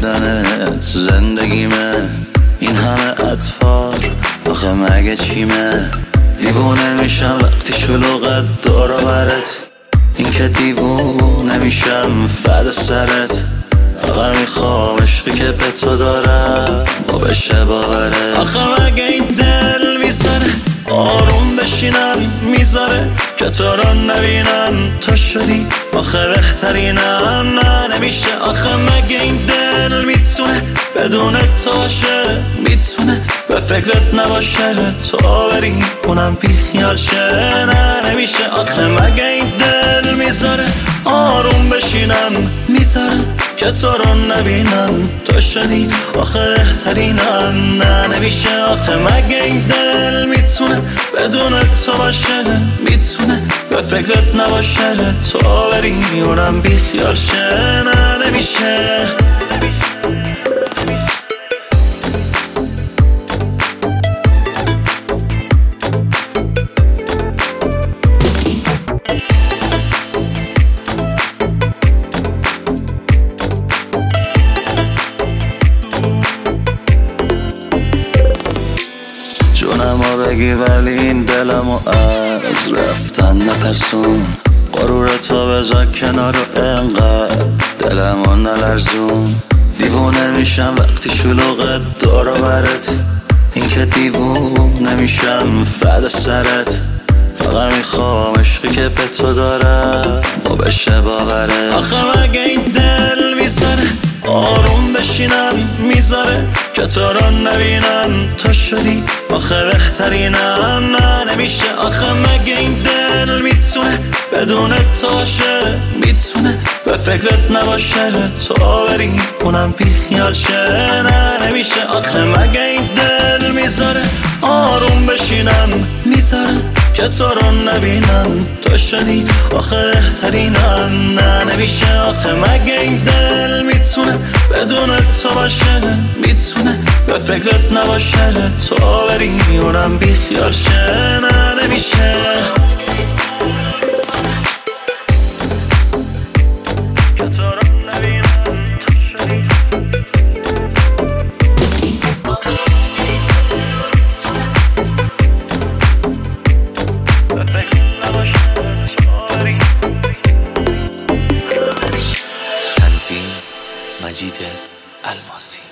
دیدنت زندگیمه، این همه اطفال آخه مگه چیمه؟ دیوونه میشم وقتی شلوغت دور و برت، این که دیوونه میشم فد سرت. فقط میخوام عشقی که به تو دارم با بشه باورت. آخه مگه این دل میزنه آروم بشینم میذاره که تو رو نبینم؟ تو شدی آخه بهترینم، نه نمیشه. آخه مگه این دل میتونه بدون تو باشه؟ میتونه به فکرت نباشه تو بری اونم بی خیال شه؟ نه نمیشه. آخه مگه این دل میذاره آروم بشینم میذاره که تو رو نبینم؟ تو شدی آخه بهترینم، نه نمیشه. آخه مگه این دل میتونه بدون تو باشه؟ میتونه به فکرت نباشه تو بری اونم بی خیال شه؟ نه نمیشه. جونمو بگی ولی این دلمو از رفتن نترسون، غرورتو بذار کنار و انقدر دلمو نلرزون. دیوونه میشم وقتی شلوغت دور و برت، این که دیوونه میشم فد سرت. فقط میخوام عشقی که به تو دارم با بشه باورت. آخه مگه این دل میذاره آروم بشینم میذاره که تو رو نبینم؟ تو شدی آخه بهترینم، نه نمیشه. آخه مگه این دل میتونه بدون تو باشه؟ میتونه به فکرت نباشه تو بری اونم بی خیال شه؟ نه نمیشه. آخه مگه این دل میذاره آروم بشینم میذاره که تو رو نبینم؟ تو شدی آخه بهترینم، نه نمیشه. آخه مگه این دل میتونه بدون تو باشه؟ میتونه به فکرت نباشه تو بری اونم بی خیال شه؟ نه نمیشه. مجید الماسی.